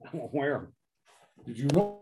Where? Did you know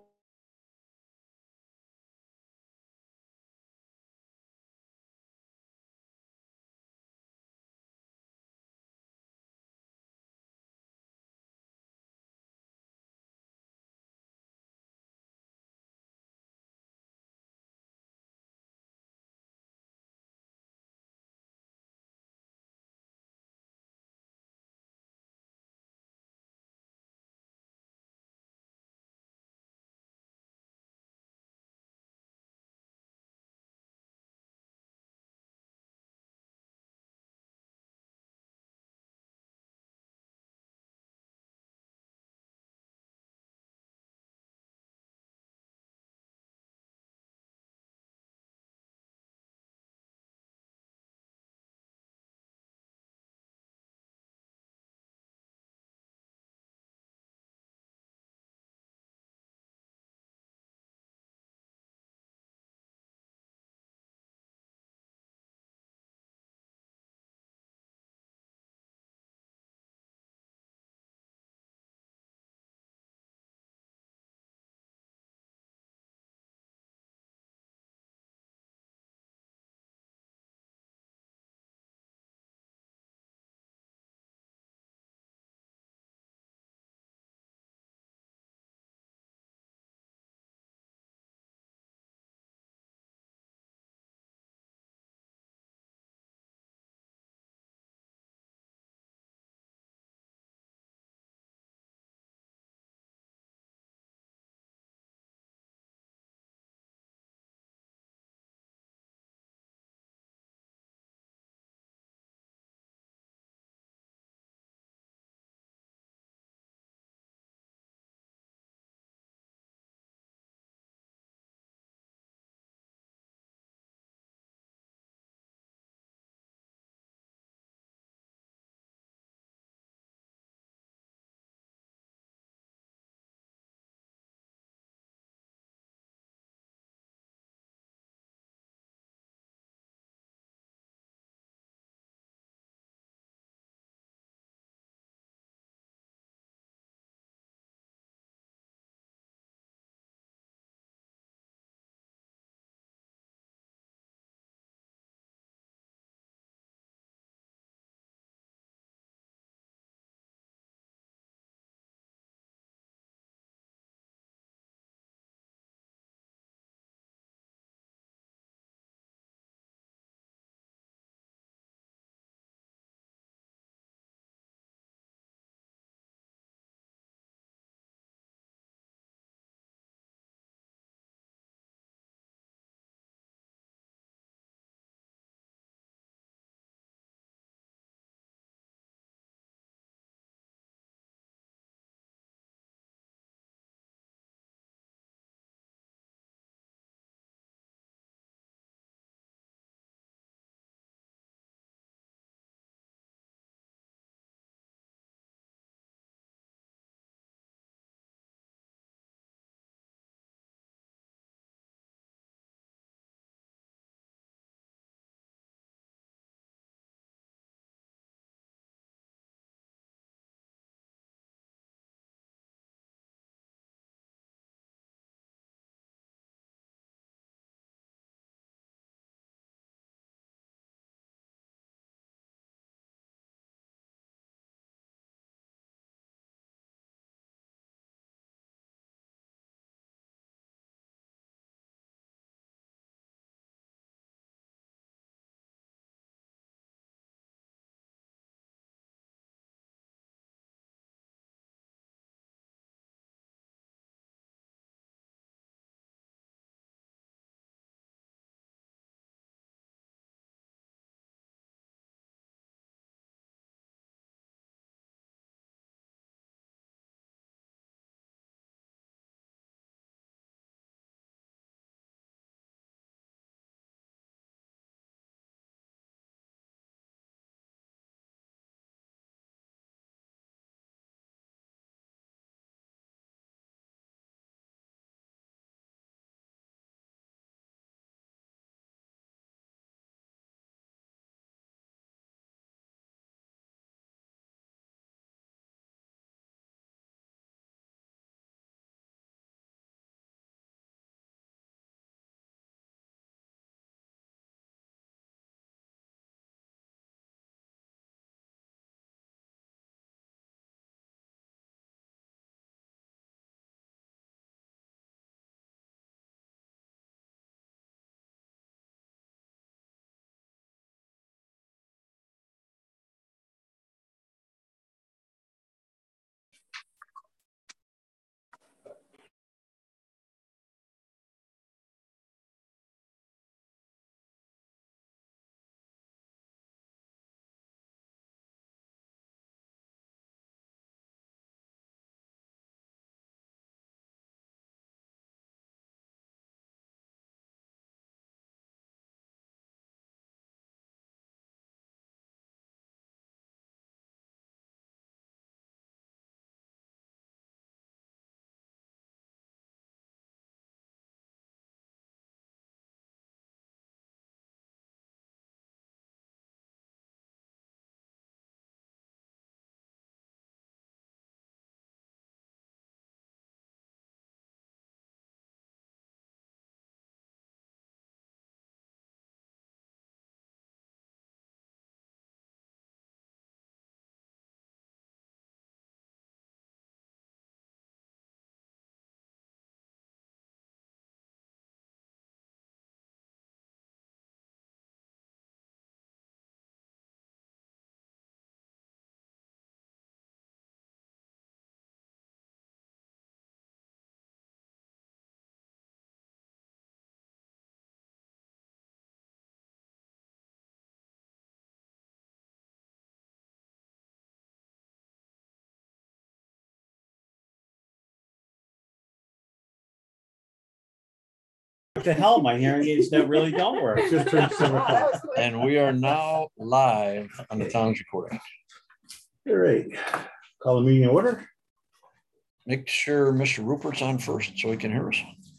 the hell? My hearing aids that really don't work. Just turned 7 o'clock. And we are now live on the town's recording. All right. Call the meeting in order. Make sure Mr. Rupert's on first so he can hear us.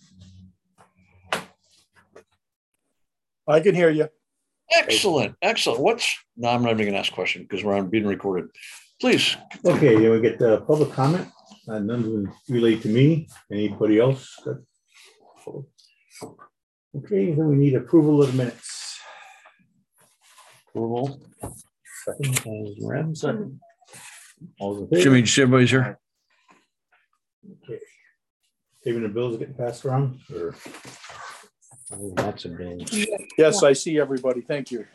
I can hear you. Excellent. Excellent. No, I'm not even going to ask a question because we're being recorded. Please. Okay, then we get the public comment. None of them relate to me. Anybody else? Okay, then we need approval of the minutes. Approval. Second. All those in favor? Jimmy, just everybody's here. Okay. Payment of bills getting passed around? Or? Lots of bills. Yes, I see everybody. Thank you.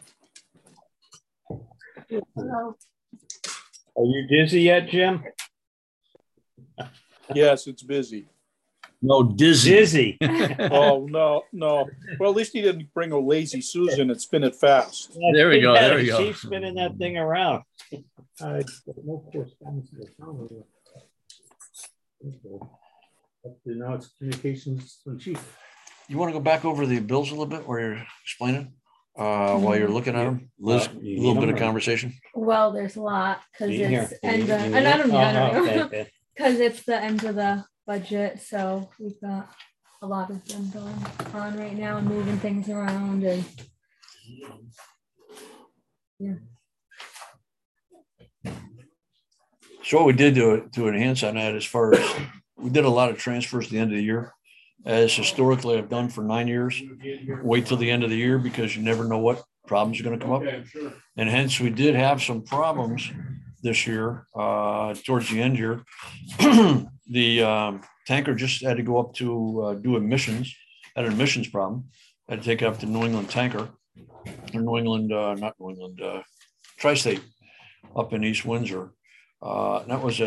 Hello. Are you dizzy yet, Jim? Yes, it's busy. No, dizzy. Dizzy. Oh, no. Well, at least he didn't bring a lazy Susan and spin it fast. There we go. There we go. She's spinning that thing around. No correspondence to the town. Now it's communications from chief. You want to go back over the bills a little bit where you're explaining while you're looking at them? Liz, a little bit of conversation. Well, there's a lot because it's and I don't know because it's the end of the budget, so we've got a lot of them going on right now and moving things around and yeah. So what we did to enhance on that, as far as we did a lot of transfers at the end of the year, as historically I've done for 9 years. Wait till the end of the year because you never know what problems are going to come up. And hence we did have some problems this year towards the end here. The tanker just had to go up to do emissions, had an emissions problem, had to take it up to New England tanker, or New England, not New England, Tri-State up in East Windsor. That was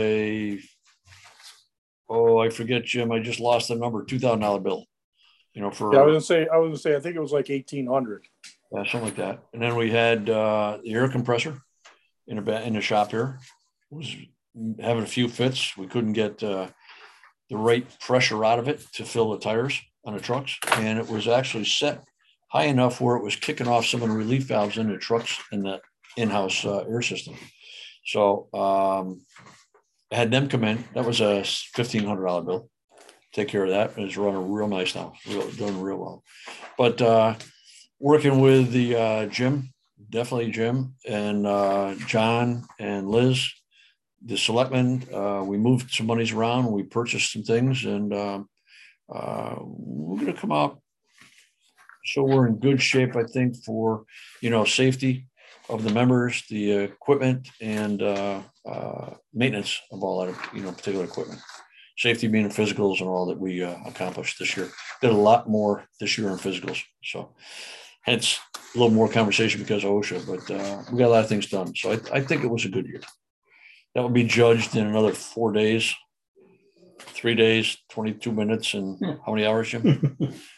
I forget, Jim. I just lost the number. $2,000 bill. For I was gonna say. I think it was like 1,800. Yeah, something like that. And then we had the air compressor in the shop here. It was having a few fits. We couldn't get the right pressure out of it to fill the tires on the trucks, and it was actually set high enough where it was kicking off some of the relief valves in the trucks in the in-house air system. So I had them come in. That was a $1,500 bill. Take care of that. It's running real nice now. Doing real well. But working with the Jim, definitely Jim, and John and Liz, the selectmen, we moved some monies around. We purchased some things, and we're going to come out. So we're in good shape, I think, for safety of the members, the equipment, and maintenance of all that, particular equipment. Safety being in physicals and all that we accomplished this year. Did a lot more this year in physicals. So hence a little more conversation because of OSHA, but we got a lot of things done. So I think it was a good year. That will be judged in another 4 days, 3 days, 22 minutes, and how many hours, Jim?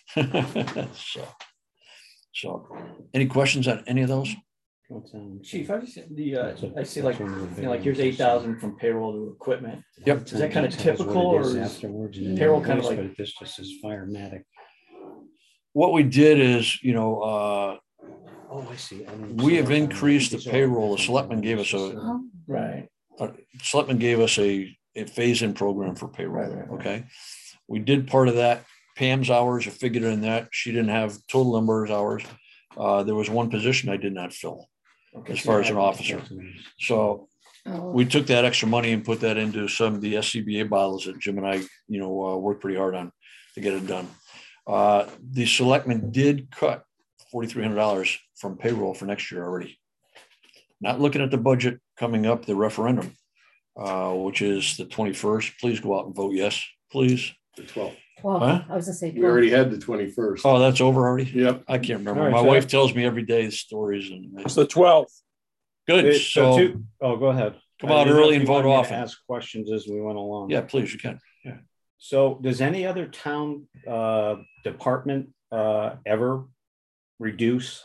So any questions on any of those? Chief, I see like here's 8,000 from payroll to equipment. Yep. Is that kind of typical, or is payroll kind of like this just is Firematic? What we did is, I see. we have increased the payroll. The selectmen gave us selectmen gave us a phase-in program for payroll. Right. Okay. We did part of that. Pam's hours are figured in that. She didn't have total number of hours. There was one position I did not fill as far as an officer. So we took that extra money and put that into some of the SCBA bottles that Jim and I, worked pretty hard on to get it done. The selectmen did cut $4,300 from payroll for next year already. Not looking at the budget coming up, the referendum, which is the 21st. Please go out and vote yes, please. The 12th. Well, huh? I was gonna say 12. We already had the 21st. Oh, that's over already? Yep. I can't remember. Right, my so wife tells me every day the stories. And It's the 12th. good. So go ahead. come out early and vote off. Ask questions as we went along. Yeah, please, you can. Yeah. So does any other town department ever reduce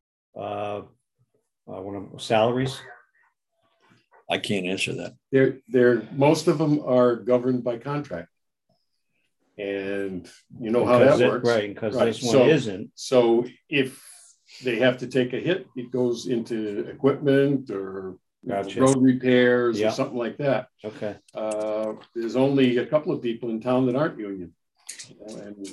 salaries? I can't answer that. They're most of them are governed by contract. And you know how that works. Right, because Right. this one isn't. So if they have to take a hit, it goes into equipment or Gotcha. road repairs Yeah. or something like that. Okay. There's only a couple of people in town that aren't union. And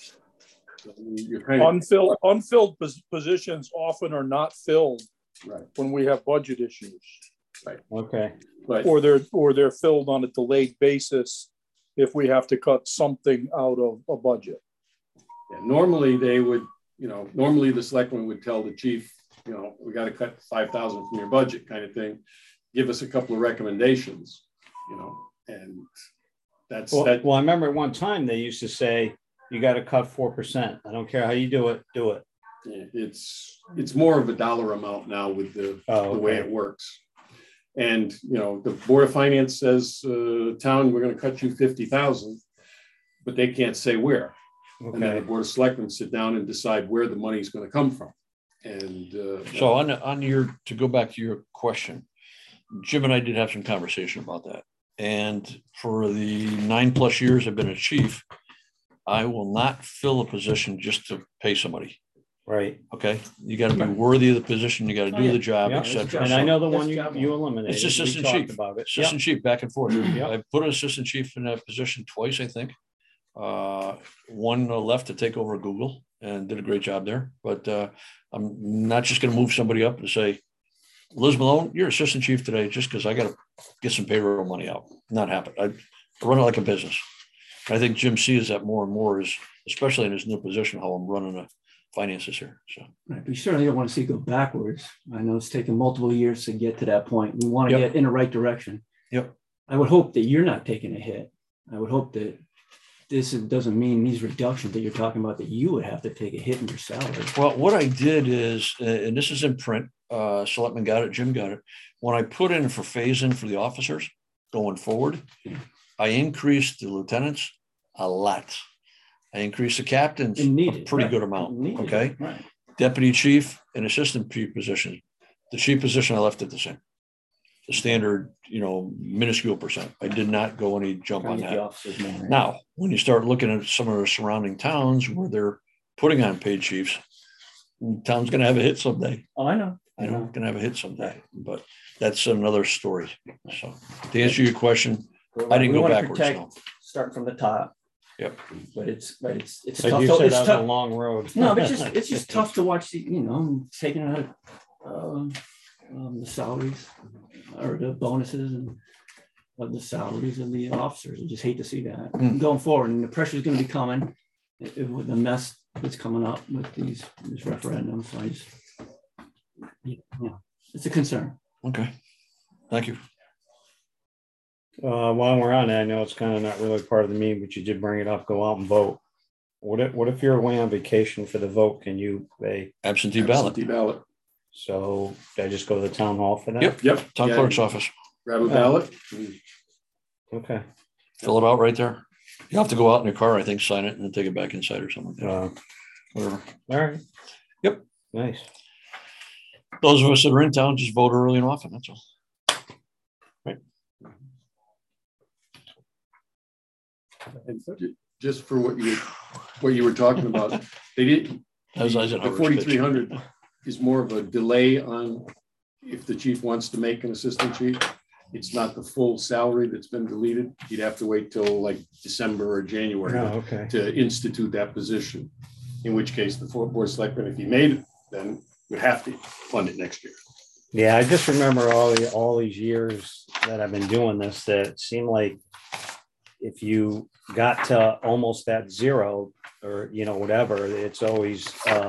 you're kind of unfilled positions often are not filled right when we have budget issues. Right. Okay. But Or they're filled on a delayed basis if we have to cut something out of a budget. yeah, normally they would, normally the selectman would tell the chief, we got to cut 5,000 from your budget kind of thing. Give us a couple of recommendations, and that's that. Well, I remember at one time they used to say, you got to cut 4%. I don't care how you do it, do it. Yeah, it's more of a dollar amount now with the way it works. And, the Board of Finance says, town, we're going to cut you 50,000, but they can't say where. Okay. And then the Board of Selectmen sit down and decide where the money is going to come from. And so to go back to your question, Jim and I did have some conversation about that. And for the 9+ years I've been a chief, I will not fill a position just to pay somebody. Right. Okay. You got to be worthy of the position. You got to do the job, etc. And I know the one you eliminated. It's assistant chief. About it. Assistant chief, back and forth. Yep. I put an assistant chief in that position twice, I think. One left to take over Google and did a great job there. But I'm not just going to move somebody up and say, Liz Malone, you're assistant chief today just because I got to get some payroll money out. Not happen. I run it like a business. I think Jim sees that more and more, especially in his new position, how I'm running the finances here. So right, but you certainly don't want to see it go backwards. I know it's taken multiple years to get to that point. We want to get in the right direction. Yep. I would hope that you're not taking a hit. I would hope that this doesn't mean these reductions that you're talking about that you would have to take a hit in your salary. Well, what I did is, and this is in print, Selectman got it, Jim got it. When I put in for phase-in for the officers going forward, I increased the lieutenants a lot. I increased the captains a pretty good amount. Okay. Right. Deputy chief and assistant chief position. The chief position I left it the same. The standard, minuscule percent. I did not go any jump on that. Now, when you start looking at some of the surrounding towns where they're putting on paid chiefs, the town's going to have a hit someday. Oh, I know. Going to have a hit someday, but that's another story. So to answer your question, I didn't go backwards. Start from the top. Yep. But it's like tough. You said, that's a long road. No, but it's just tough to watch taking out the salaries or the bonuses and of the salaries of the officers. I just hate to see that going forward. And the pressure is going to be coming with the mess that's coming up with this referendum. So I just, it's a concern. Okay. Thank you. While we're on it, I know it's kind of not really part of the meeting, but you did bring it up. Go out and vote. What if you're away on vacation for the vote? Can you pay absentee ballot? Absentee ballot. So I just go to the town hall for that? Yep. Town clerk's office. Grab a ballot. Okay. Fill it out right there. You have to go out in your car, I think, sign it, and then take it back inside or something like that. Whatever. All right. Yep. Nice. Those of us that are in town just vote early and often. That's all. Right. And just for what you were talking about, they did. The 4,300 is more of a delay on if the chief wants to make an assistant chief. It's not the full salary that's been deleted. You'd have to wait till like December or January to institute that position. In which case, the Board of Selectmen, if he made it, then would have to fund it next year. Yeah, I just remember all these years that I've been doing this, that it seemed like if you got to almost that zero or, whatever, it's always,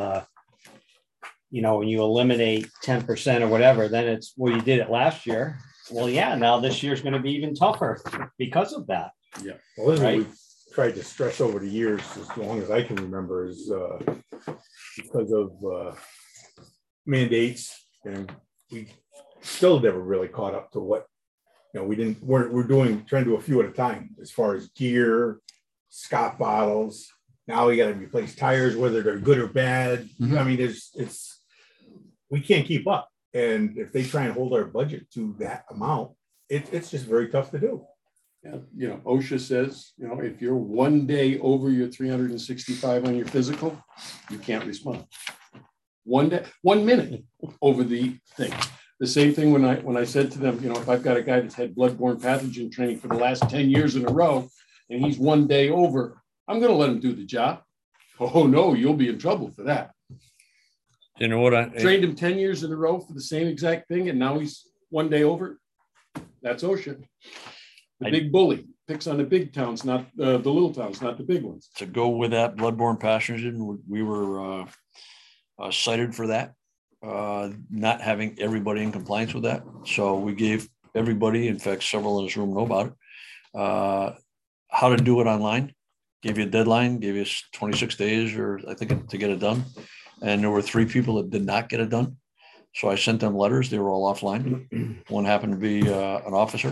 when you eliminate 10% or whatever, then it's, well, you did it last year. Well, yeah, now this year's going to be even tougher because of that. Yeah. Well, this is what we've tried to stress over the years, as long as I can remember, is because of mandates, and we still never really caught up to what, we're trying to do a few at a time as far as gear, Scott bottles. Now we got to replace tires, whether they're good or bad. I mean, we can't keep up. And if they try and hold our budget to that amount, it's just very tough to do. You know, OSHA says, you know, if you're 1 day over your 365 on your physical, you can't respond. 1 day, 1 minute over the thing. The same thing when I said to them, you know, if I've got a guy that's had bloodborne pathogen training for the last 10 years in a row, and he's 1 day over, I'm going to let him do the job. Oh no, you'll be in trouble for that. You know what? I Trained him 10 years in a row for the same exact thing, and now he's 1 day over. That's OSHA. The big bully picks on the big towns, not the little towns, not the big ones. To go with that bloodborne pathogen, we were cited for that, not having everybody in compliance with that. So we gave everybody, in fact, several in this room know about it, how to do it online. Gave you a deadline, gave you 26 days, or I think, to get it done. And there were 3 people that did not get it done. So I sent them letters. They were all offline. One happened to be an officer.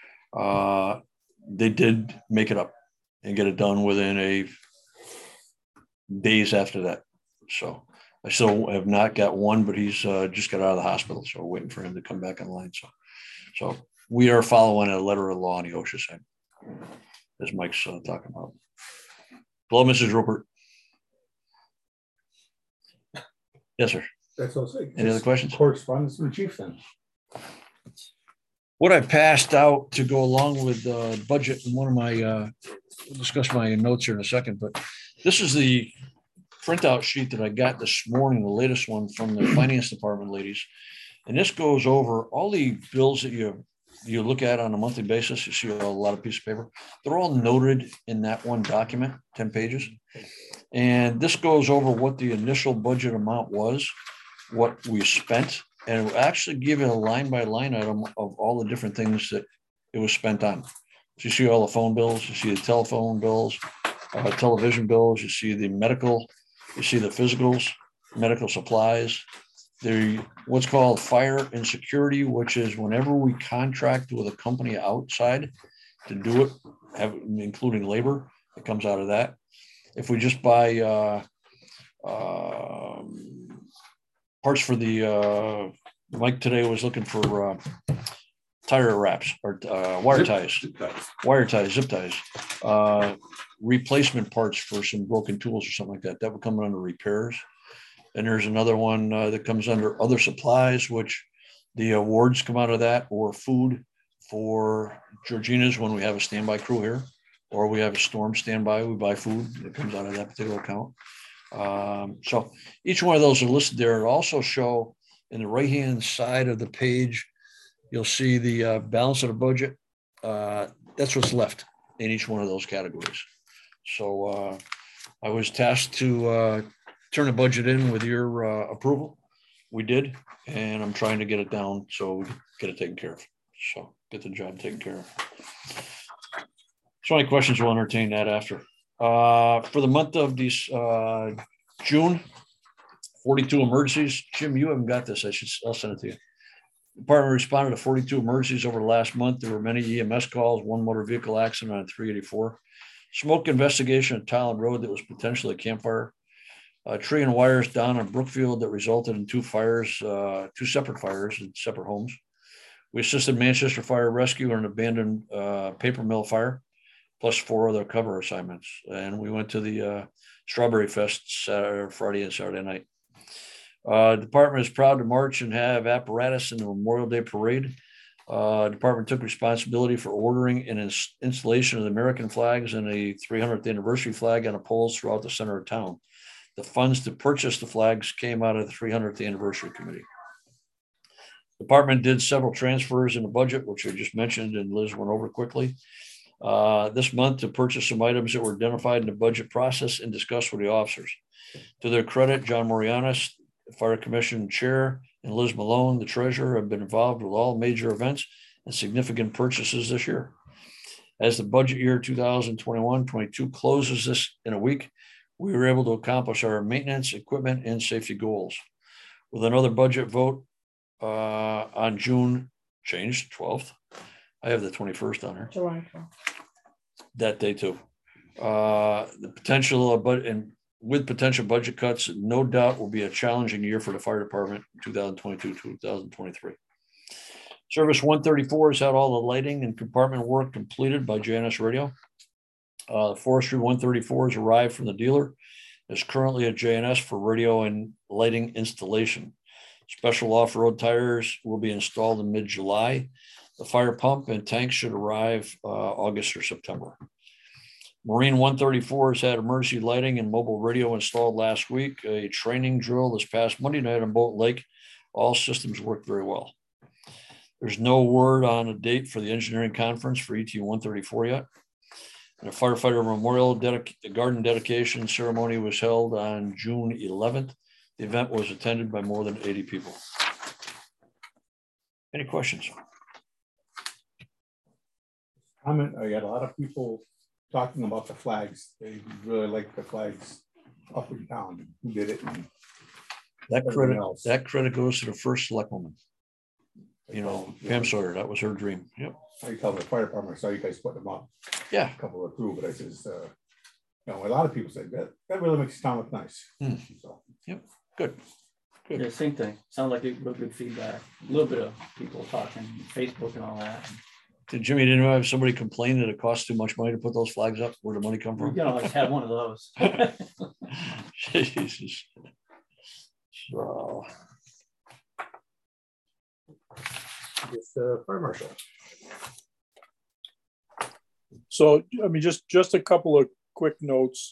They did make it up and get it done within days after that. So I still have not got one, but he's just got out of the hospital. So we're waiting for him to come back online. So we are following a letter of law on the OSHA side, as Mike's talking about. Hello, Mrs. Rupert. Yes, sir. That's also Any other questions? Correspondence from the chief then. What I passed out to go along with the budget, and one of my, we'll discuss my notes here in a second, but this is the printout sheet that I got this morning, the latest one from the finance department ladies. And this goes over all the bills that you look at on a monthly basis. You see a lot of pieces of paper. They're all noted in that one document, 10 pages. And this goes over what the initial budget amount was, what we spent, and it will actually give you a line by line item of all the different things that it was spent on. So you see all the phone bills, you see the telephone bills, television bills, you see the medical, you see the physicals, medical supplies, the what's called fire and security, which is whenever we contract with a company outside to do it, including labor, it comes out of that. If we just buy parts for the Mike today was looking for tire wraps or wire ties, zip ties, replacement parts for some broken tools or something like that. That would come under repairs. And there's another one that comes under other supplies, which the awards come out of that, or food for Georgina's when we have a standby crew here, or we have a storm standby, we buy food that comes out of that particular account. So each one of those are listed there. It'll also show in the right-hand side of the page, you'll see the balance of the budget. That's what's left in each one of those categories. So I was tasked to turn the budget in with your approval. We did, and I'm trying to get it down so we get it taken care of. So get the job taken care of. So any questions, we'll entertain that after. For the month of this June, 42 emergencies. Jim, you haven't got this. I'll send it to you. The department responded to 42 emergencies over the last month. There were many EMS calls, 1 motor vehicle accident on 384. Smoke investigation at Talent Road that was potentially a campfire. Tree and wires down on Brookfield that resulted in 2 fires, 2 separate fires in separate homes. We assisted Manchester Fire Rescue on an abandoned paper mill fire, plus 4 other cover assignments. And we went to the Strawberry Fest Friday and Saturday night. Department is proud to march and have apparatus in the Memorial Day Parade. Department took responsibility for ordering and installation of the American flags and a 300th anniversary flag on the poles throughout the center of town. The funds to purchase the flags came out of the 300th anniversary committee. Department did several transfers in the budget, which I just mentioned and Liz went over quickly. This month to purchase some items that were identified in the budget process and discussed with the officers. To their credit, John Morianis, Fire Commission Chair, and Liz Malone, the Treasurer, have been involved with all major events and significant purchases this year. As the budget year 2021-22 closes this in a week, we were able to accomplish our maintenance, equipment, and safety goals. With another budget vote on June, changed 12th. I have the 21st on there. July 12th. That day too. The potential of and with potential budget cuts, no doubt will be a challenging year for the fire department, 2022-2023. Service 134 has had all the lighting and compartment work completed by JNS Radio. Forestry 134 has arrived from the dealer. Is currently at JNS for radio and lighting installation. Special off-road tires will be installed in mid-July. The fire pump and tank should arrive August or September. Marine 134 has had emergency lighting and mobile radio installed last week. A training drill this past Monday night on Boat Lake. All systems worked very well. There's no word on a date for the engineering conference for ET 134 yet. And a firefighter memorial garden dedication ceremony was held on June 11th. The event was attended by more than 80 people. Any questions? I got a lot of people talking about the flags. They really like the flags up in town. Who did it? And that credit goes to the first selectwoman. You know, Pam Sawyer, that was her dream. Yep. I tell the fire department, I saw you guys put them up. Yeah. A couple of through, but I says, a lot of people say that really makes the town look nice. So. Yep. Good. Yeah, same thing. Sound like it was good feedback. A little bit of people talking, Facebook and all that. Did Jimmy, didn't have somebody complain that it costs too much money to put those flags up? Where the money come from? You know, I just had one of those. Jesus. So. It's fire marshal. So, I mean, just a couple of quick notes.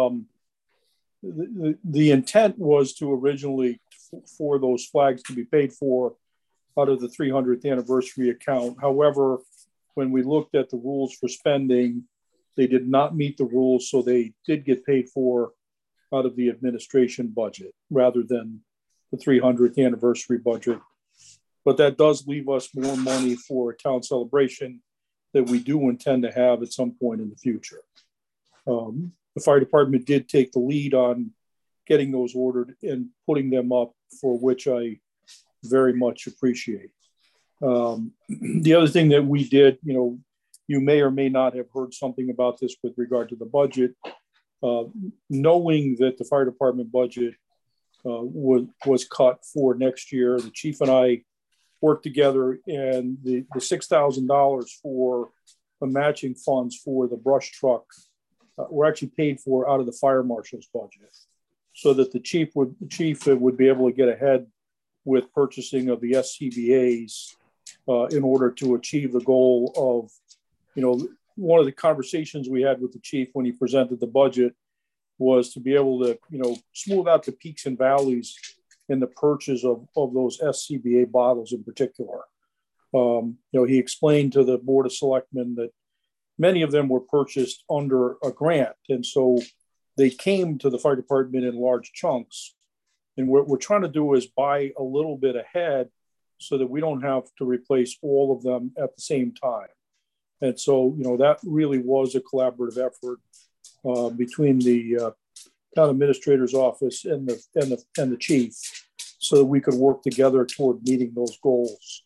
The intent was to originally for those flags to be paid for out of the 300th anniversary account. However, when we looked at the rules for spending, they did not meet the rules, so they did get paid for out of the administration budget rather than the 300th anniversary budget. But that does leave us more money for a town celebration that we do intend to have at some point in the future. The fire department did take the lead on getting those ordered and putting them up, for which I very much appreciate. The other thing that we did, you know, you may or may not have heard something about this with regard to the budget. Knowing that the fire department budget was cut for next year, the chief and I worked together, and the $6,000 for the matching funds for the brush truck were actually paid for out of the fire marshal's budget, so that the chief would be able to get ahead with purchasing of the SCBAs in order to achieve the goal of, you know, one of the conversations we had with the chief when he presented the budget was to be able to, you know, smooth out the peaks and valleys in the purchase of those SCBA bottles in particular. You know, he explained to the Board of Selectmen that many of them were purchased under a grant. And so they came to the fire department in large chunks. And what we're trying to do is buy a little bit ahead so that we don't have to replace all of them at the same time. And so, you know, that really was a collaborative effort between the town administrator's office and the chief, so that we could work together toward meeting those goals.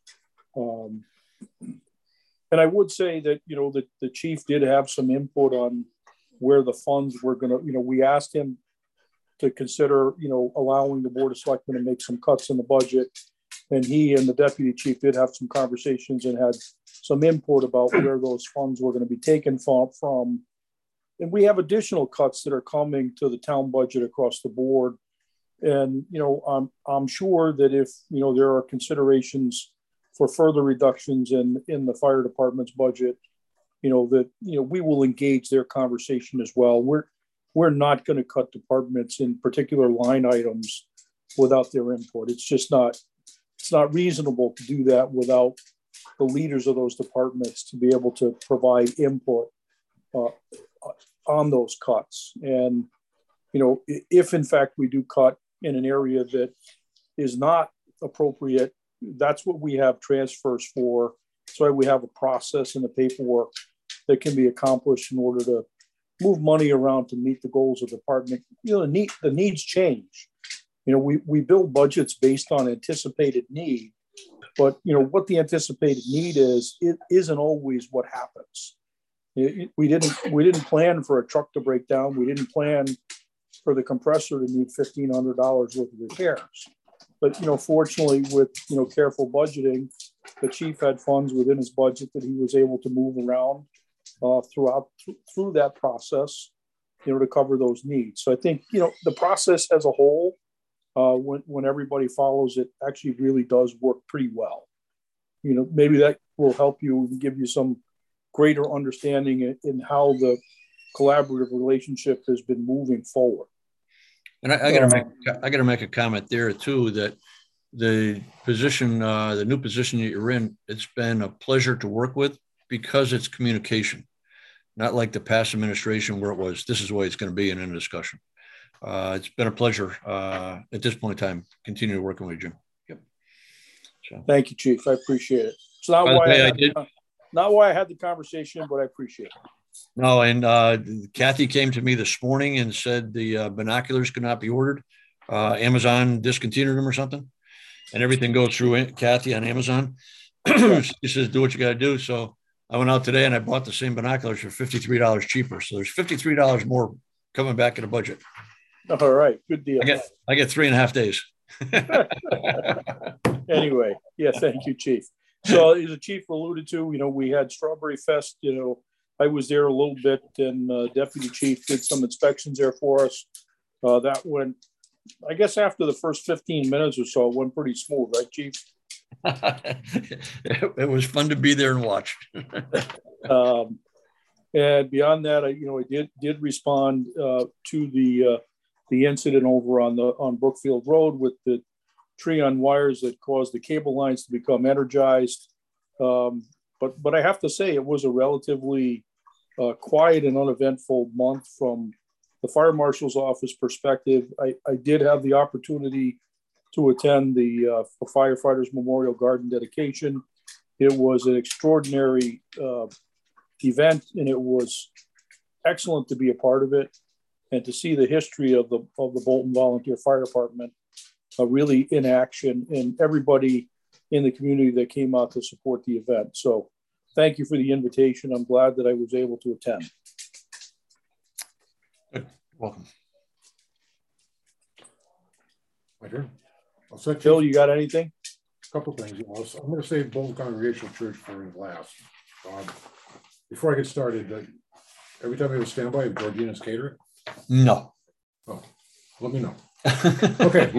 And I would say that, you know, that the chief did have some input on where the funds were going to, you know, we asked him to consider, you know, allowing the Board of Selectmen to make some cuts in the budget. And he and the deputy chief did have some conversations and had some input about where those funds were going to be taken from. And we have additional cuts that are coming to the town budget across the board. And, you know, I'm sure that if, you know, there are considerations for further reductions in the fire department's budget, you know, that, you know, we will engage their conversation as well. We're not going to cut departments in particular line items without their input. It's not reasonable to do that without the leaders of those departments to be able to provide input on those cuts. And, you know, if in fact we do cut in an area that is not appropriate, that's what we have transfers for. That's why we have a process and the paperwork that can be accomplished in order to move money around to meet the goals of the department. You know, the needs change. You know, we build budgets based on anticipated need, but, you know, what the anticipated need is, it isn't always what happens. We didn't plan for a truck to break down. We didn't plan for the compressor to need $1,500 worth of repairs. But, you know, fortunately, with, you know, careful budgeting, the chief had funds within his budget that he was able to move around through that process, to cover those needs. So I think, the process as a whole, when everybody follows it, actually really does work pretty well. Maybe that will help you and give you some greater understanding in how the collaborative relationship has been moving forward. And I gotta make a comment there too, that the position, the new position that you're in, it's been a pleasure to work with because it's communication, not like the past administration where it was, this is the way it's going to be in a discussion. It's been a pleasure at this point in time, continue working with you, Jim. Yep. So. Thank you, Chief. I appreciate it. It's not why I had the conversation, but I appreciate it. No, and Kathy came to me this morning and said the binoculars could not be ordered. Amazon discontinued them or something, and everything goes through Kathy on Amazon. She says, do what you got to do. So I went out today and I bought the same binoculars for $53 cheaper. So there's $53 more coming back in the budget. All right. Good deal. I get 3.5 days. Anyway. Yeah. Thank you, Chief. So as the Chief alluded to, we had Strawberry Fest, I was there a little bit, and Deputy Chief did some inspections there for us. That went, I guess after the first 15 minutes or so, it went pretty smooth, right, Chief? It was fun to be there and watch. And beyond that, I did respond to the incident over on Brookfield Road with the tree on wires that caused the cable lines to become energized. But I have to say, it was a relatively quiet and uneventful month from the fire marshal's office perspective. I did have the opportunity to attend the Firefighters Memorial Garden dedication. It was an extraordinary event, and it was excellent to be a part of it and to see the history of the Bolton Volunteer Fire Department really in action, and everybody in the community that came out to support the event. So thank you for the invitation. I'm glad that I was able to attend. Good. Welcome. My turn. Phil, you got anything? A couple things. I'm going to save Bolton Congregational Church for last. Before I get started, every time I have a standby of Georgina's Catering? No. Oh, let me know. Okay.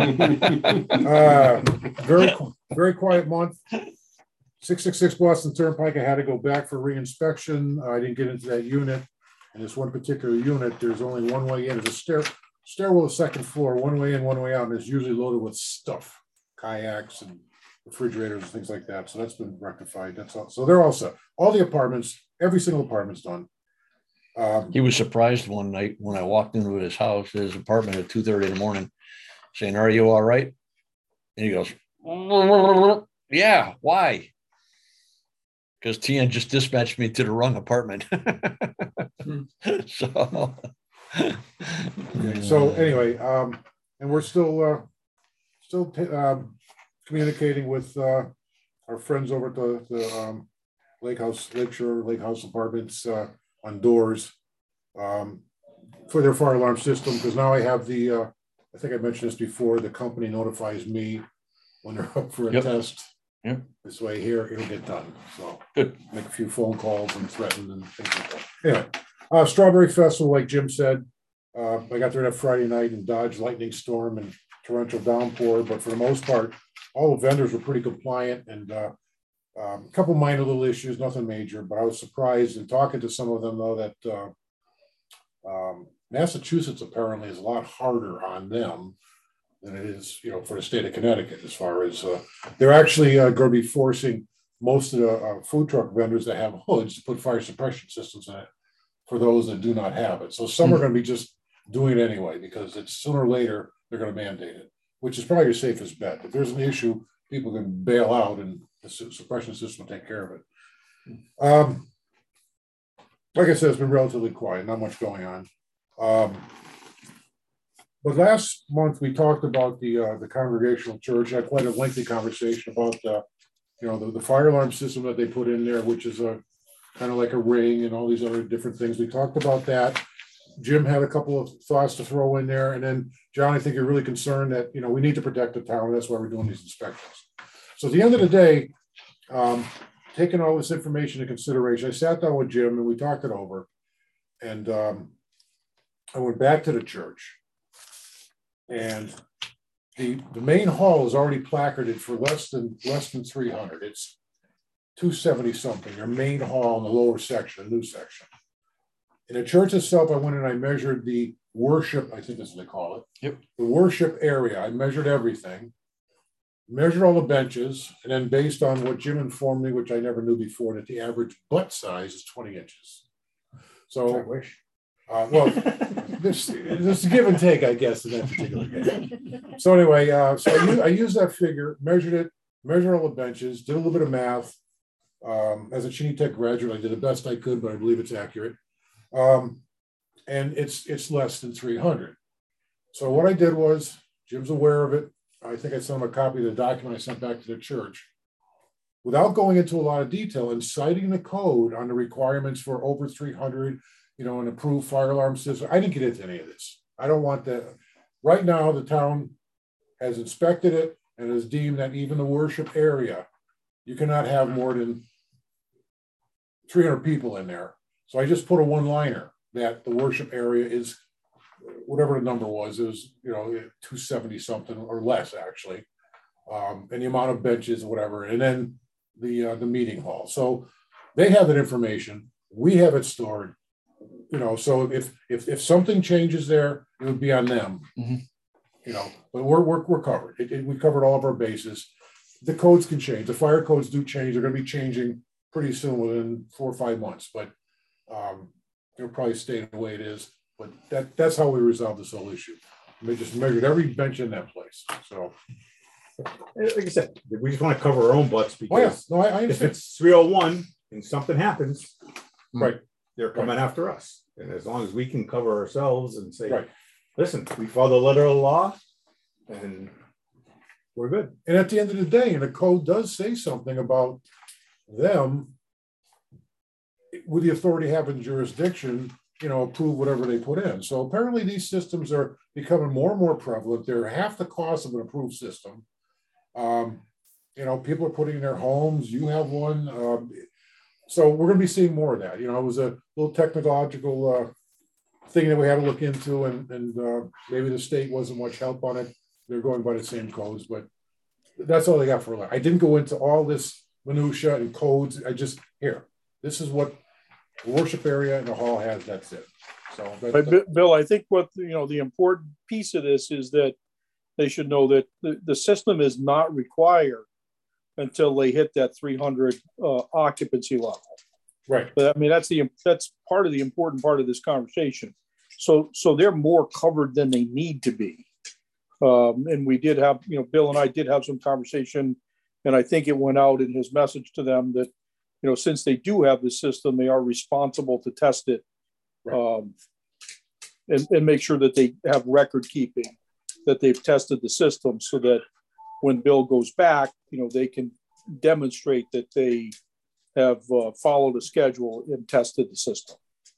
Very quiet month. 666 Boston Turnpike. I had to go back for re-inspection. I didn't get into that unit. In this one particular unit, there's only one way in. It's a stairwell to the second floor, one way in, one way out, and it's usually loaded with stuff, kayaks and refrigerators and things like that. So that's been rectified. That's all. So they're all set. All the apartments, every single apartment's done. He was surprised one night when I walked into his house, his apartment at 2:30 in the morning, saying, "Are you all right?" And he goes, "Yeah, why?" Because TN just dispatched me to the wrong apartment. So, okay, so anyway, and we're still communicating with our friends over at the Lakeshore Lake House Apartments on doors for their fire alarm system, because now I have the I think I mentioned this before, the company notifies me when they're up for a test. Yep. This way here it'll get done. So good. Make a few phone calls and threaten and things like that. Anyway, Strawberry Festival, like Jim said, I got there that Friday night and dodged lightning storm and torrential downpour, but for the most part, all the vendors were pretty compliant, and a couple minor little issues, nothing major, but I was surprised in talking to some of them though that Massachusetts apparently is a lot harder on them than it is, for the state of Connecticut, as far as they're actually going to be forcing most of the food truck vendors that have hoods to put fire suppression systems in it for those that do not have it. So some are going to be just doing it anyway, because it's sooner or later they're going to mandate it, which is probably your safest bet. If there's an issue, people can bail out and the suppression system will take care of it. Like I said, it's been relatively quiet, not much going on. But last month we talked about the Congregational Church. I had quite a lengthy conversation about the fire alarm system that they put in there, which is a kind of like a ring and all these other different things. We talked about that. Jim had a couple of thoughts to throw in there, and then John, I think you're really concerned that we need to protect the town. That's why we're doing these inspections. So at the end of the day, taking all this information into consideration, I sat down with Jim and we talked it over. And I went back to the church. And the main hall is already placarded for less than 300. It's 270 something, your main hall in the lower section, the new section. In the church itself, I went and I measured the worship, I think that's what they call it. Yep. The worship area. I measured everything, measured all the benches, and then based on what Jim informed me, which I never knew before, that the average butt size is 20 inches. So I wish. Well, this is give and take, I guess, in that particular case. So anyway, so I used that figure, measured it, measured all the benches, did a little bit of math. As a Cheney Tech graduate, I did the best I could, but I believe it's accurate. And it's less than 300. So what I did was, Jim's aware of it. I think I sent him a copy of the document I sent back to the church. Without going into a lot of detail and citing the code on the requirements for over 300, you know, an approved fire alarm system. I didn't get into any of this. I don't want that. Right now, the town has inspected it and has deemed that even the worship area, you cannot have more than 300 people in there. So I just put a one-liner that the worship area is, whatever the number was, it was, you know, 270 something or less actually. And the amount of benches, whatever, and then the meeting hall. So they have that information. We have it stored. You know, so if something changes there, it would be on them. Mm-hmm. You know, but we're covered. We covered all of our bases. The codes can change. The fire codes do change. They're going to be changing pretty soon, within 4 or 5 months. But it'll probably stay the way it is. But that's how we resolve this whole issue. We just measured every bench in that place. So, like I said, we just want to cover our own butts because no, I if it's 301 and something happens, right, they're coming after us. And as long as we can cover ourselves and say, right, listen, we follow the letter of the law and we're good. And at the end of the day, and the code does say something about them with the authority having jurisdiction, you know, approve whatever they put in. So apparently these systems are becoming more and more prevalent. They're half the cost of an approved system. You know, people are putting in their homes. You have one. So we're going to be seeing more of that. You know, it was a little technological thing that we had to look into, and maybe the state wasn't much help on it. They're going by the same codes, but that's all they got for that. I didn't go into all this minutia and codes. I just, this is what the worship area and the hall has. That's it. So, but Bill, I think what, you know, the important piece of this is that they should know that the system is not required until they hit that 300 occupancy level. Right. But I mean, that's part of the important part of this conversation. So they're more covered than they need to be. And we did have, you know, Bill and I did have some conversation, and I think it went out in his message to them that, you know, since they do have the system, they are responsible to test it, right, and make sure that they have record keeping, that they've tested the system, so that when Bill goes back, you know, they can demonstrate that they have followed a schedule and tested the system.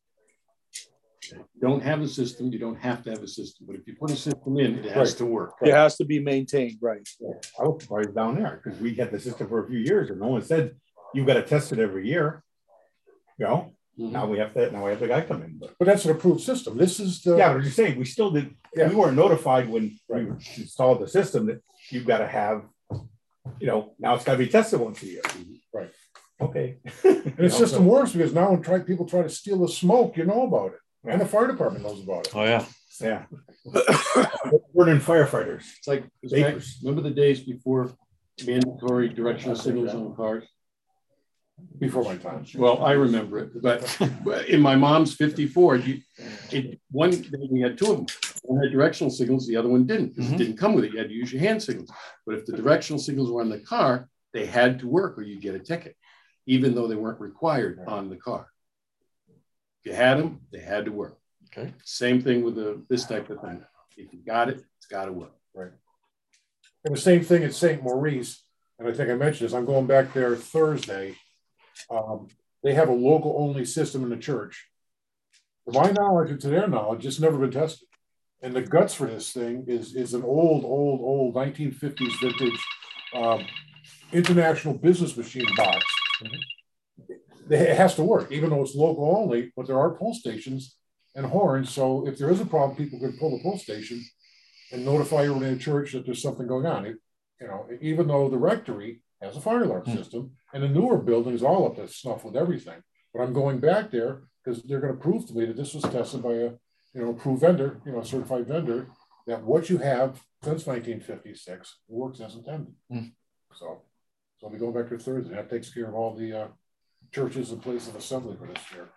Don't have a system, you don't have to have a system. But if you put a system in, it has to work. It has to be maintained, right? Yeah. I was surprised down there because we had the system for a few years and no one said you've got to test it every year. You know, now we have the guy come in. But that's an approved system. This is the... Yeah, but you're saying we still did, we weren't notified when we installed the system that you've got to have, you know, now it's got to be tested once a year. Right. Okay. And the system works because now when people try to steal the smoke, you know about it. And the fire department knows about it. Oh, yeah. Yeah. We're in firefighters. It's like, remember the days before mandatory directional signals on cars? Before my time. Well, I remember it, but in my mom's 54, one day we had two of them. One had directional signals, the other one didn't. It didn't come with it. You had to use your hand signals. But if the directional signals were on the car, they had to work or you'd get a ticket, even though they weren't required on the car. If you had them, they had to work. Okay. Same thing with this type of thing. If you got it, it's got to work. Right. And the same thing at St. Maurice, and I think I mentioned this, I'm going back there Thursday. They have a local only system in the church. To my knowledge and to their knowledge, it's never been tested. And the guts for this thing is an old 1950s vintage international business machine box. It has to work, even though it's local only, but there are pull stations and horns. So if there is a problem, people can pull the pull station and notify everyone in the church that there's something going on. Even though the rectory has a fire alarm system and the newer building is all up to snuff with everything. But I'm going back there because they're going to prove to me that this was tested by a, approved vendor, a certified vendor, that what you have since 1956 works as intended. So I'll be going back to Thursday. That takes care of all the churches and places of assembly for this year.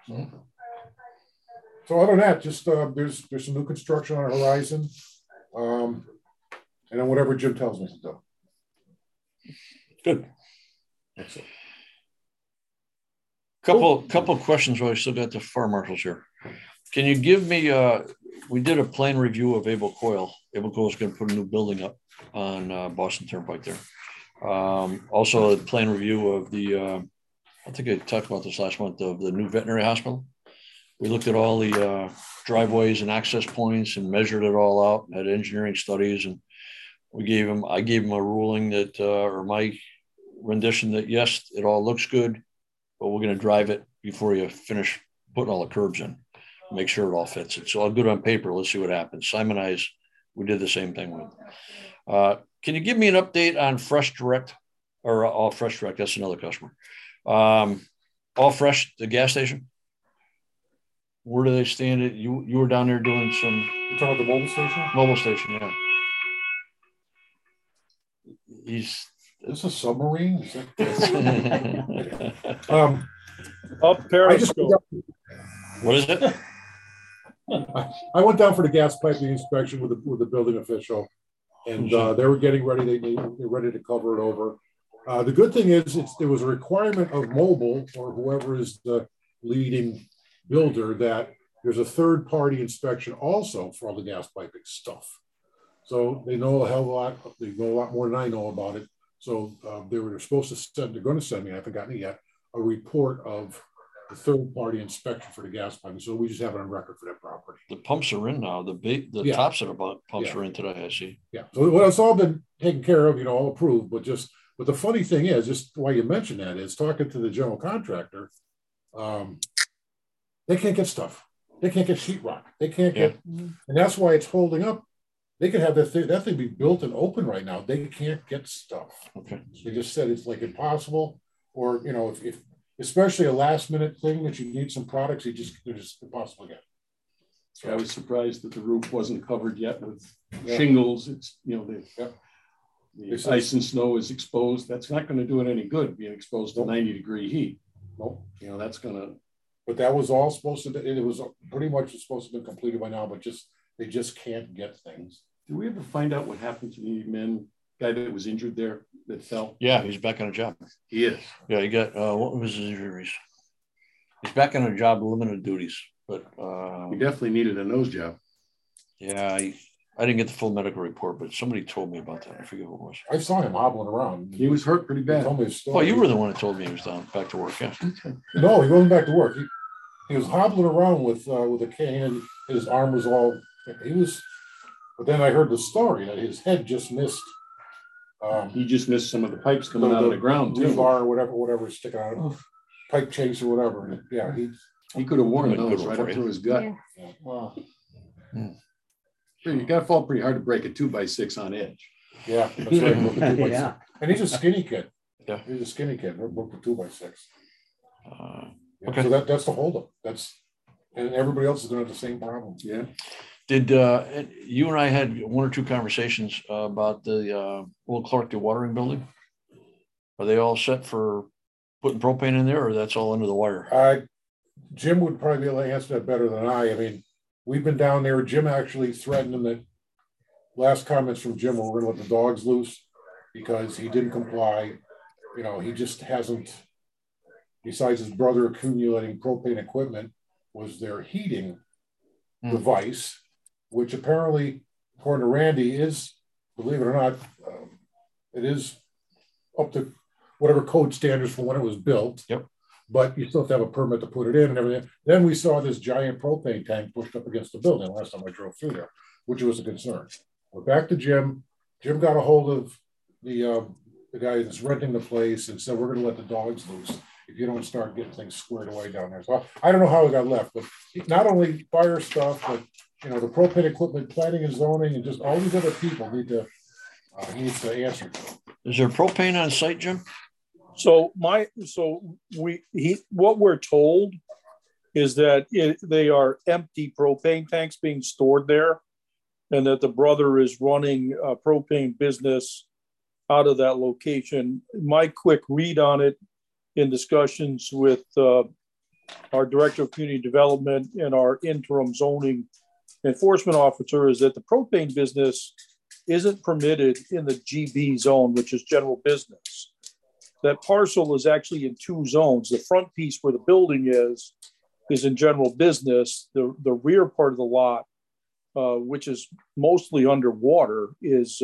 So other than that, just there's some new construction on the horizon, and then whatever Jim tells me to do. Good. Excellent. Couple questions while I still got the fire marshals here. Can you give me? We did a plan review of Abel Coil. Abel Coil is going to put a new building up on Boston Turnpike there. Also, a plan review of the. I think I talked about this last month of the new veterinary hospital. We looked at all the driveways and access points and measured it all out, had engineering studies, and I gave him a ruling that, or my rendition that, yes, it all looks good, but we're going to drive it before you finish putting all the curbs in, make sure it all fits. It's all good on paper. Let's see what happens. Simon and we did the same thing with. Can you give me an update on Fresh Direct or All Fresh Direct? That's another customer. All Fresh, the gas station. Where do they stand? You were down there doing some. You're talking about the mobile station? Mobile station, yeah. Is this a submarine? Is that... Up Periscope. What is it? I went down for the gas piping inspection with the building official, and they were getting ready. They're ready to cover it over. The good thing is there was a requirement of mobile or whoever is the leading builder that there's a third-party inspection also for all the gas piping stuff. So they know a hell of a lot. They know a lot more than I know about it. So they're supposed to send. They're going to send me. I haven't gotten it yet. A report of the third-party inspection for the gas piping. So we just have it on record for that property. The pumps are in now. The tops of the pumps are in today. I see. Yeah. So it's all been taken care of. All approved. But the funny thing is, just why you mentioned that is talking to the general contractor. They can't get stuff. They can't get sheetrock. They can't get, and that's why it's holding up. They could have that thing be built and open right now. They can't get stuff. Okay. They just said it's like impossible, or if especially a last minute thing that you need some products, they're just impossible to get. So I was surprised that the roof wasn't covered yet with shingles. It's the ice and snow is exposed. That's not going to do it any good being exposed to 90-degree heat. Nope. That's going to. But that was all supposed to. It was pretty much supposed to be completed by now, but they just can't get things. Did we ever find out what happened to the guy that was injured there that fell? Yeah, he's back on a job. He is. Yeah, he got what was his injuries? He's back on a job, limited duties, but he definitely needed a nose job. Yeah, I didn't get the full medical report, but somebody told me about that. I forget who it was. I saw him hobbling around. He was hurt pretty bad. He told me his story. Well, you were the one that told me he was back to work. Yeah. No, he wasn't back to work. He was hobbling around with a cane. His arm was all. But then I heard the story that his head just missed. He just missed some of the pipes coming out of the ground too. Rebar or whatever sticking out of pipe chase or whatever. And yeah, he could have worn those right up through his gut. Yeah. Wow. You got to fall pretty hard to break a 2x6 on edge. Yeah, that's right. Yeah. And he's a skinny kid. Yeah, he's a skinny kid. We're booked a 2x6. Okay. So that's the holdup. And everybody else is going to have the same problem. Yeah. Did you and I had one or two conversations about the Old Clark dewatering building? Are they all set for putting propane in there, or that's all under the wire? Jim would probably be able to answer that better than I. I mean, we've been down there. Jim actually threatened him that last comments from Jim were we're going to let the dogs loose because he didn't comply. He just hasn't, besides his brother accumulating propane equipment, was their heating device, which apparently, according to Randy, is, believe it or not, it is up to whatever code standards for when it was built. Yep. But you still have to have a permit to put it in and everything. Then we saw this giant propane tank pushed up against the building last time I drove through there, which was a concern. We're back to Jim. Jim got a hold of the the guy that's renting the place and said, we're going to let the dogs loose if you don't start getting things squared away down there. So I don't know how it got left, but not only fire stuff, but the propane equipment, planning and zoning, and just all these other people need to answer. Is there propane on site, Jim? What we're told is that they are empty propane tanks being stored there, and that the brother is running a propane business out of that location. My quick read on it in discussions with our director of community development and our interim zoning enforcement officer is that the propane business isn't permitted in the GB zone, which is general business. That parcel is actually in two zones. The front piece where the building is in general business. The rear part of the lot, which is mostly underwater, is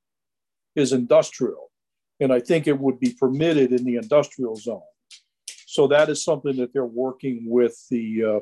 industrial. And I think it would be permitted in the industrial zone. So that is something that they're working with the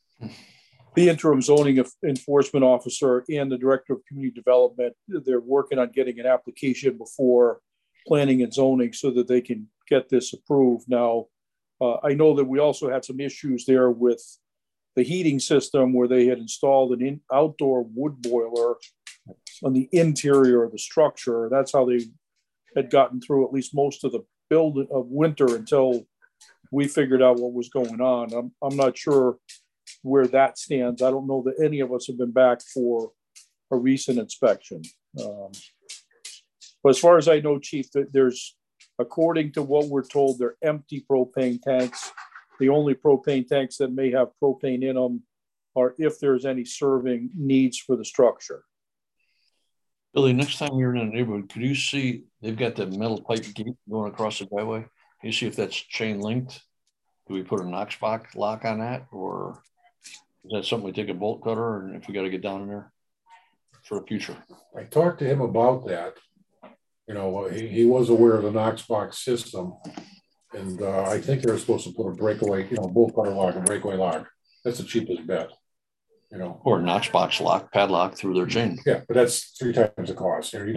interim zoning enforcement officer and the director of community development. They're working on getting an application before planning and zoning so that they can get this approved. Now, I know that we also had some issues there with the heating system where they had installed an outdoor wood boiler on the interior of the structure. That's how they had gotten through at least most of the build of winter until we figured out what was going on. I'm not sure where that stands. I don't know that any of us have been back for a recent inspection. But as far as I know, Chief, there's, according to what we're told, they're empty propane tanks. The only propane tanks that may have propane in them are if there's any serving needs for the structure. Billy, next time you're in a neighborhood, could you see they've got the metal pipe gate going across the driveway? Can you see if that's chain linked? Do we put a Knox-Box lock on that, or is that something we take a bolt cutter, and if we got to get down in there for the future? I talked to him about that. He was aware of the Knox-Box system, and I think they're supposed to put a breakaway, bolt cutter lock, a breakaway lock. That's the cheapest bet. Or a Knox-Box lock, padlock through their chain. Yeah, but that's 3 times the cost. You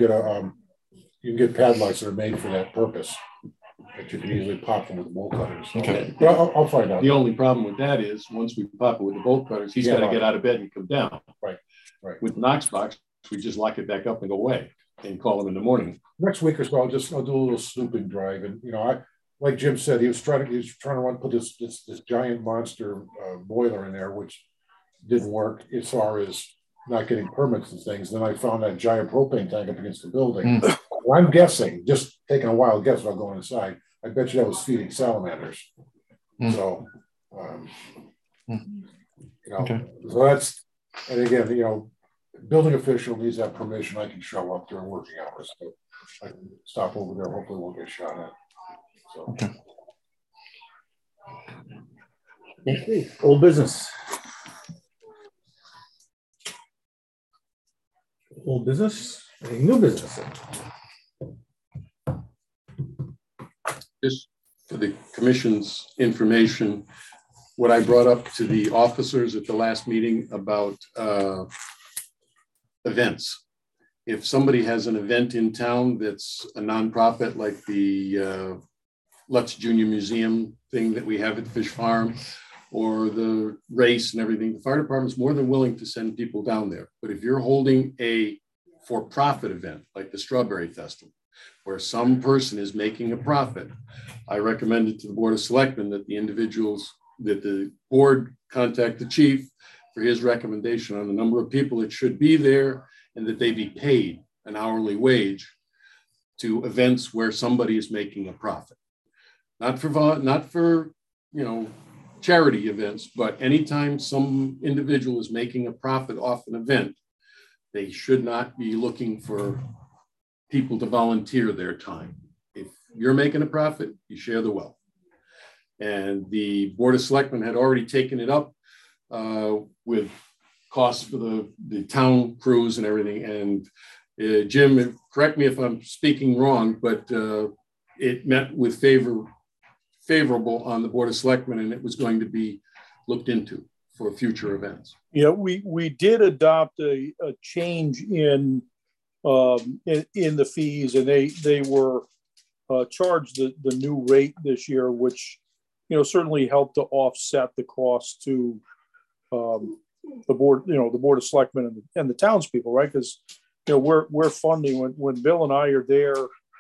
can get padlocks that are made for that purpose, that you can easily pop them with bolt cutters. So, okay, but I'll find out. The only problem with that is once we pop it with the bolt cutters, he's got to get out of bed and come down. Right. With Knox-Box, we just lock it back up and go away and call him in the morning. Next week or so, I'll do a little snooping drive, and like Jim said, he was trying to put this giant monster boiler in there, which didn't work as far as not getting permits and things. Then I found that giant propane tank up against the building. Well, I'm guessing, just taking a wild guess without going inside, I bet you that was feeding salamanders. So, okay. So that's, and again, building official needs that permission. I can show up during working hours. So I can stop over there. Hopefully we'll get shot at. So. Okay. Old business. Old business, new business. Just for the commission's information, what I brought up to the officers at the last meeting about events. If somebody has an event in town that's a nonprofit, like the Lutz Junior Museum thing that we have at Fish Farm, or the race and everything, the fire department's more than willing to send people down there. But if you're holding a for-profit event, like the Strawberry Festival, where some person is making a profit, I recommended to the Board of Selectmen that the board contact the chief for his recommendation on the number of people that should be there, and that they be paid an hourly wage to events where somebody is making a profit. Not for charity events, but anytime some individual is making a profit off an event, they should not be looking for people to volunteer their time. If you're making a profit, you share the wealth. And the Board of Selectmen had already taken it up with costs for the town crews and everything. And Jim, correct me if I'm speaking wrong, but it met with favorable on the Board of Selectmen, and it was going to be looked into for future events. Yeah, we did adopt a change in the fees, and they were charge the new rate this year, which, certainly helped to offset the cost to the board, the Board of Selectmen and the townspeople, right? Because, we're funding when Bill and I are there,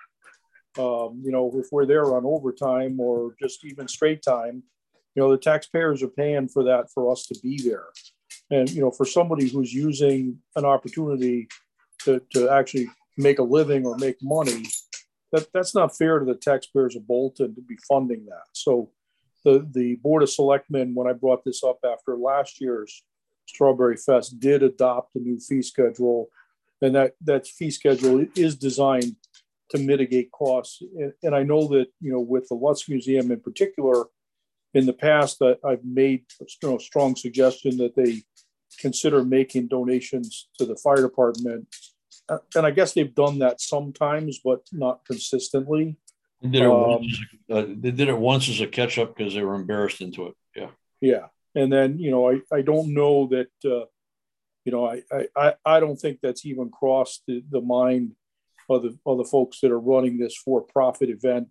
if we're there on overtime or just even straight time, the taxpayers are paying for that for us to be there. And, for somebody who's using an opportunity to actually make a living or make money, that's not fair to the taxpayers of Bolton to be funding that. So the Board of Selectmen, when I brought this up after last year's Strawberry Fest, did adopt a new fee schedule. And that fee schedule is designed to mitigate costs. And I know that, with the Lutz Museum in particular, in the past, I've made a strong suggestion that they consider making donations to the fire department. And I guess they've done that sometimes, but not consistently. They did it once as a catch up because they were embarrassed into it. Yeah. Yeah. And then, I don't know that, I don't think that's even crossed the mind of the folks that are running this for-profit event.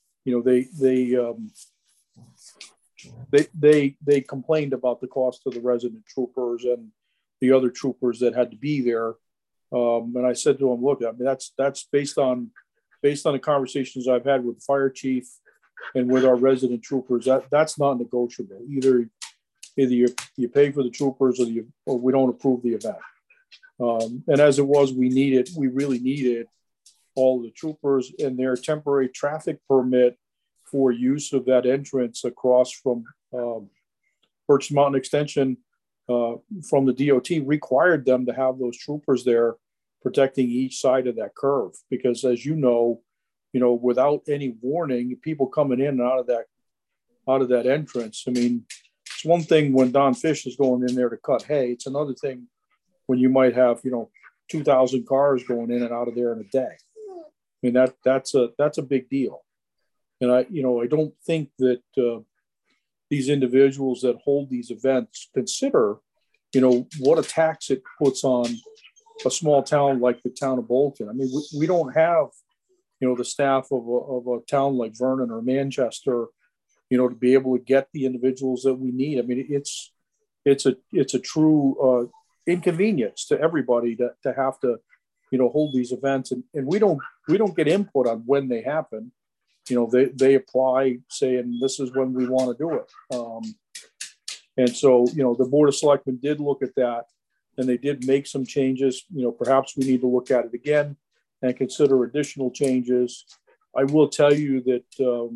They complained about the cost of the resident troopers and the other troopers that had to be there. And I said to them, look, I mean, that's based on the conversations I've had with the fire chief and with our resident troopers, that's not negotiable. Either you pay for the troopers or we don't approve the event. And as it was, we really needed all the troopers and their temporary traffic permit for use of that entrance across from Birch Mountain Extension from the DOT required them to have those troopers there protecting each side of that curve. Because as without any warning, people coming in and out of that entrance. I mean, it's one thing when Don Fish is going in there to cut hay. It's another thing when you might have, 2,000 cars going in and out of there in a day. I mean, that's a big deal. And I don't think that these individuals that hold these events consider, what a tax it puts on a small town like the town of Bolton. I mean, we don't have, the staff of a town like Vernon or Manchester, to be able to get the individuals that we need. I mean, it's a true inconvenience to everybody to have to, hold these events. And we don't get input on when they happen. They apply saying this is when we want to do it. And so, the Board of Selectmen did look at that and they did make some changes. Perhaps we need to look at it again and consider additional changes. I will tell you that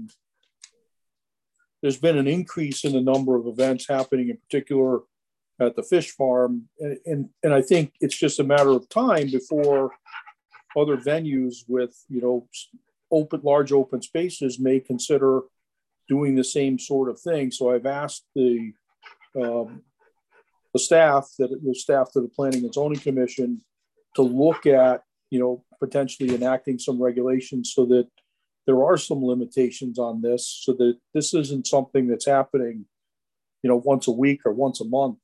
there's been an increase in the number of events happening, in particular at the fish farm. And I think it's just a matter of time before other venues with, large open spaces may consider doing the same sort of thing. So I've asked the staff to the Planning and Zoning Commission to look at, potentially enacting some regulations so that there are some limitations on this, so that this isn't something that's happening, once a week or once a month.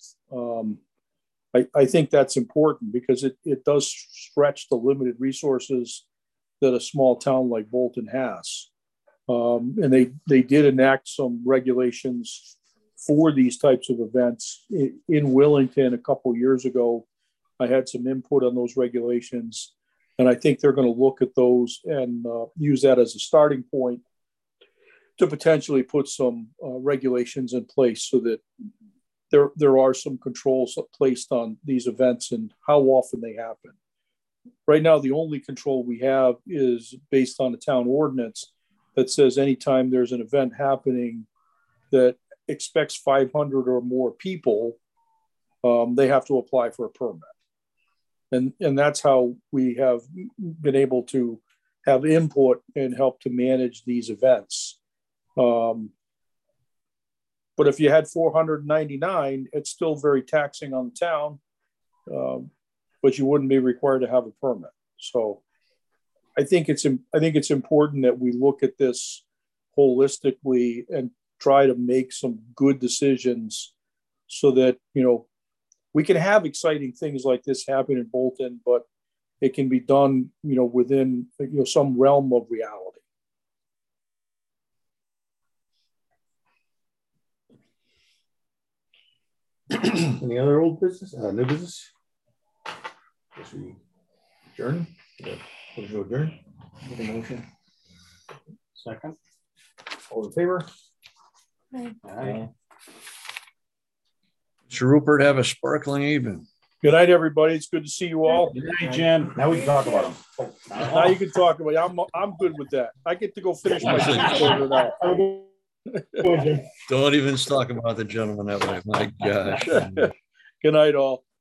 I think that's important because it does stretch the limited resources that a small town like Bolton has. And they did enact some regulations for these types of events in Wellington a couple years ago. I had some input on those regulations, and I think they're going to look at those and use that as a starting point to potentially put some regulations in place so that there are some controls placed on these events and how often they happen. Right now, the only control we have is based on a town ordinance that says anytime there's an event happening that expects 500 or more people, they have to apply for a permit. And that's how we have been able to have input and help to manage these events. But if you had 499, it's still very taxing on the town, but you wouldn't be required to have a permit. So I think it's important that we look at this holistically and try to make some good decisions so that, we can have exciting things like this happen in Bolton, but it can be done, within, some realm of reality. Any other old business, new business? Guess we adjourn? Yeah. Motion to adjourn? Make a motion. Second. All in favor? Aye. Mr. Rupert, have a sparkling evening. Good night, everybody. It's good to see you all. Good night, Jim. Now we can talk about them. Now you can talk about it. I'm good with that. I get to go finish my cheeseburger now. Don't even talk about the gentleman that way. My gosh. Good night, all.